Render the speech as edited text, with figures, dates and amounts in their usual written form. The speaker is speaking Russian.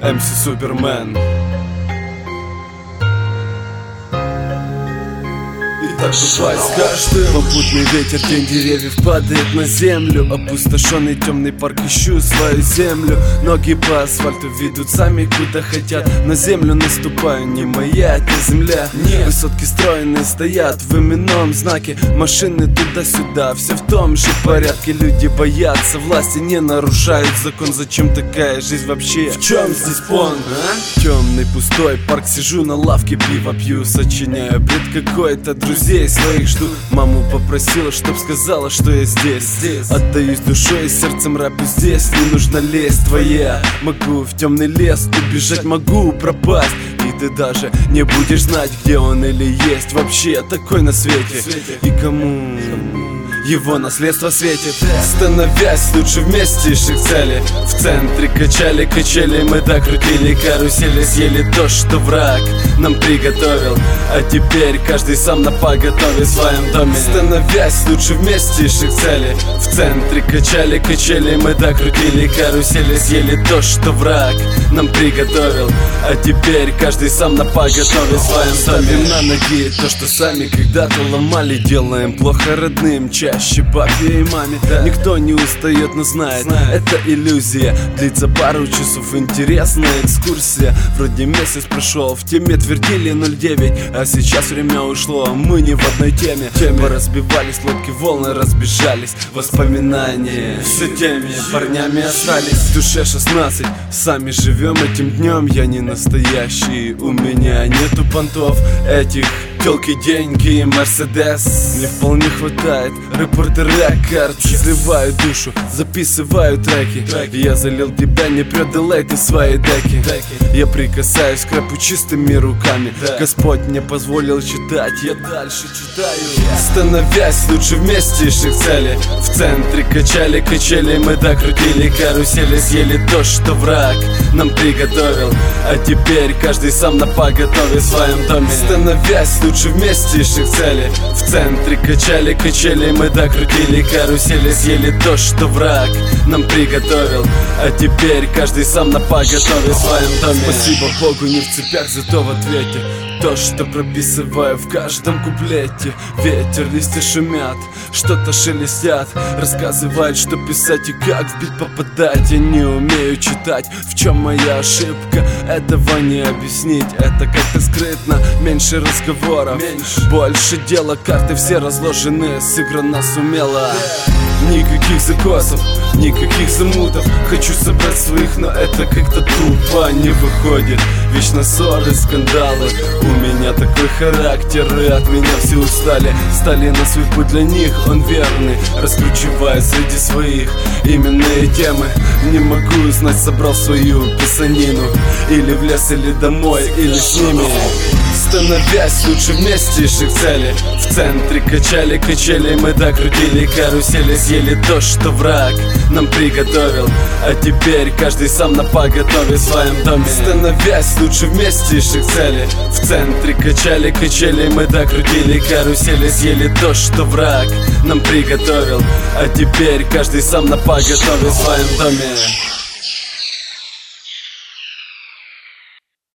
МС Супермен. И так бывает с каждым. Попутный ветер, тень деревьев падает на землю. Опустошенный темный парк, ищу свою землю. Ноги по асфальту ведут сами куда хотят. На землю наступаю, не моя это земля. Высотки стройные стоят в именном знаке. Машины туда-сюда, все в том же порядке. Люди боятся власти, не нарушают закон. Зачем такая жизнь вообще? В чем здесь пон, а? Темный пустой парк, сижу на лавке, пиво пью, сочиняю бред какой-то. Друзей своих жду. Маму попросила, чтоб сказала, что я здесь. Отдаюсь душой и сердцем рэпу здесь. Не нужно лезть твоя. Могу в темный лес убежать, могу пропасть. И ты даже не будешь знать, где он или есть вообще такой на свете. И кому его наследство светит. Становясь лучше вместе, шаг к цели. В центре качали качели, мы так крутили карусели. Съели то, что враг нам приготовил. А теперь каждый сам на поготове в своем доме. Становясь лучше вместе, шаг к цели. В центре качали качели, мы так крутили карусели. Съели то, что враг нам приготовил. А теперь каждый сам на поготове в своем доме. Ставим на ноги то, что сами когда-то ломали. Делаем плохо родным, чаще папе и маме. Никто не устает, но знает, это иллюзия. Длится пару часов, интересная экскурсия. Вроде месяц прошел, в теме твердили 0,9. А сейчас время ушло, мы не в одной теме. Поразбивались лодки, волны разбежались. Воспоминания все теми парнями остались. В душе 16, сами живем этим днем. Я не настоящий, у меня нету понтов этих. Телки, деньги, Мерседес мне вполне хватает. Репортер Рекорд, изливаю душу, записываю треки. Я залил тебя, не преодолей ты свои деки. Я прикасаюсь к рэпу чистыми руками. Господь мне позволил читать, я дальше читаю. Становясь лучше вместе, шаг к цели. В центре качали качели, мы так крутили карусели. Съели то, что враг нам приготовил. А теперь каждый сам на поготове в своем доме. Становясь лучше вместе, шаг к цели. В центре качали качели, мы так крутили карусели. Съели то, что враг нам приготовил. А теперь каждый сам на поготове в своем доме. Спасибо Богу, не в цепях, зато в ответе то, что прописываю в каждом куплете. Ветер, листья шумят, что-то шелестят. Рассказывают, что писать и как в бит попадать. Я не умею читать, в чем моя ошибка? Этого не объяснить, это как-то скрытно. Меньше разговоров, больше дела. Карты все разложены, сыграно сумело. Никаких закосов, никаких замутов. Хочу собрать своих, но это как-то тупо не выходит. Вечно ссоры, скандалы. У меня такой характер, и от меня все устали. Стали на свой путь, для них он верный. Раскручивая среди своих именные темы. Не могу знать, собрал свою писанину. Или в лес, или домой, или с ними. Становясь лучше вместе, шаг к цели. В центре качали качели, мы так крутили карусели. Съели то, что враг нам приготовил. А теперь каждый сам на поготове в своем доме. Становясь лучше вместе, шаг к цели. В центре качали качели, мы так крутили карусели. Съели то, что враг нам приготовил. А теперь каждый сам на поготове в своем доме.